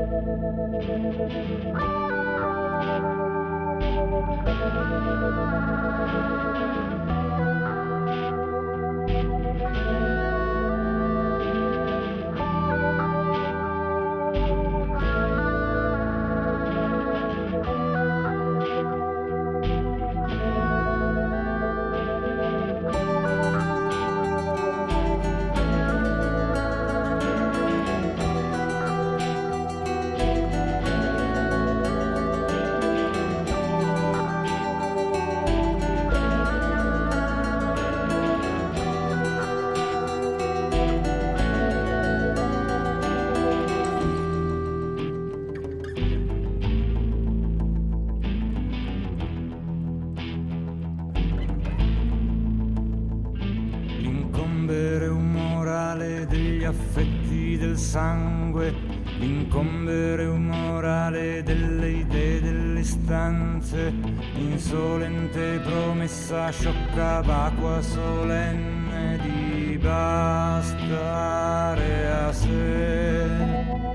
affetti del sangue, l'incombere umorale delle idee, delle istanze, insolente promessa sciocca, vacua, solenne di bastare a sé.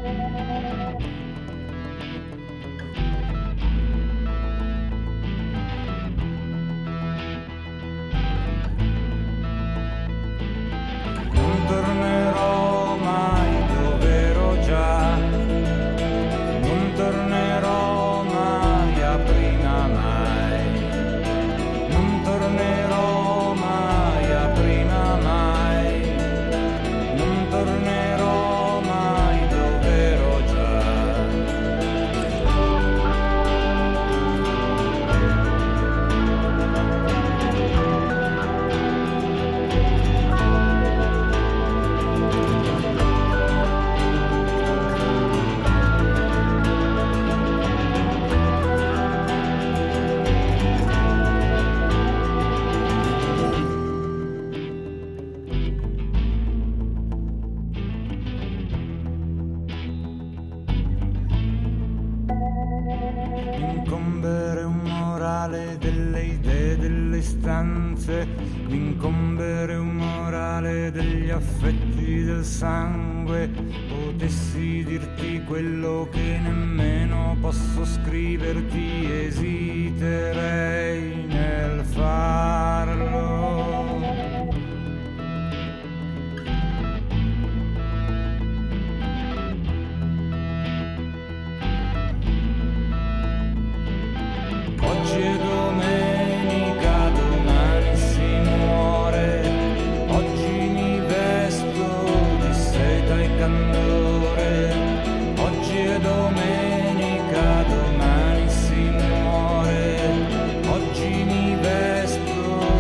Non tornerò mai dove ero già, non tornerò mai a prima mai, non tornerò mai a prima mai, non tornerò mai dove ero già. L'incombere umorale delle idee, delle istanze, l'incombere umorale degli affetti del sangue. Potessi dirti quello che nemmeno posso scriverti, esiterei nel farlo. Oggi è domenica, domani si muore, oggi mi vesto di seta e candore. Oggi è domenica, domani si muore, oggi mi vesto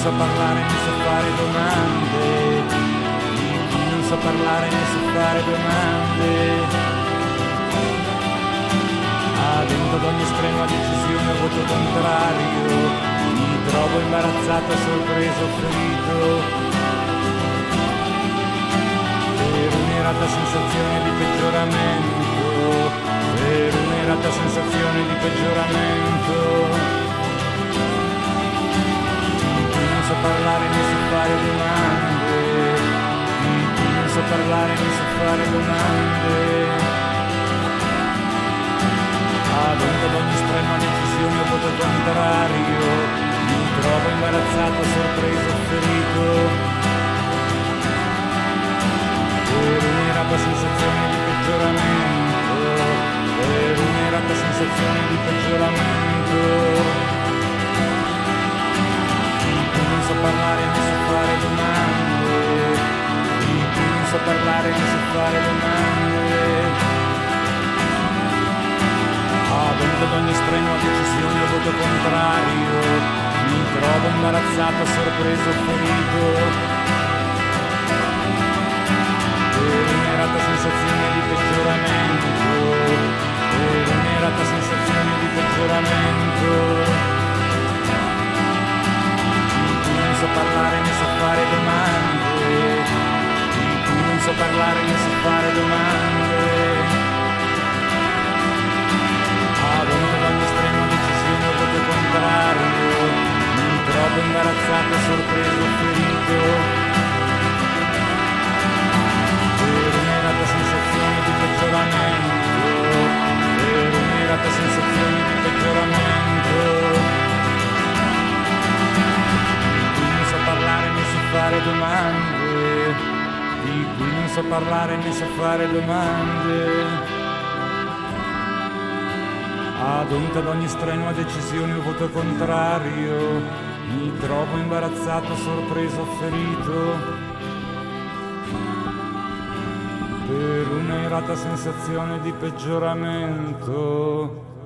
sa parlare né sa fare domande, di chi non sa parlare né sa fare domande. Dentro ad ogni estrema decisione o voto contrario, mi trovo imbarazzato, sorpreso, ferito, per un'errata sensazione di peggioramento, per un'errata sensazione di peggioramento. Di cui non so parlare né so fare domande, di cui non so parlare né so fare domande. Dentro ad ogni estrema decisione o voto contrario, mi trovo imbarazzato, sorpreso, ferito, per un'errata sensazione di peggioramento, per un'errata sensazione di peggioramento. Di cui non so parlare né so fare domande, di cui non so parlare né so fare domande. Dentro ad ogni estrema decisione o voto contrario, mi trovo imbarazzato, sorpreso, ferito, per un'errata sensazione di peggioramento, per un'errata sensazione di peggioramento. Di cui non so parlare né so fare domande, di cui non so parlare né so fare domande. Dentro ad ogni estrema decisione o voto contrario, mi trovo imbarazzato, sorpreso, ferito, per un'errata sensazione di peggioramento, per un'errata sensazione di peggioramento. Di cui non so parlare né so fare domande, di cui non so parlare né so fare domande. Dentro ad ogni strenua decisione o voto contrario, mi trovo imbarazzato, sorpreso, ferito, per un'errata sensazione di peggioramento.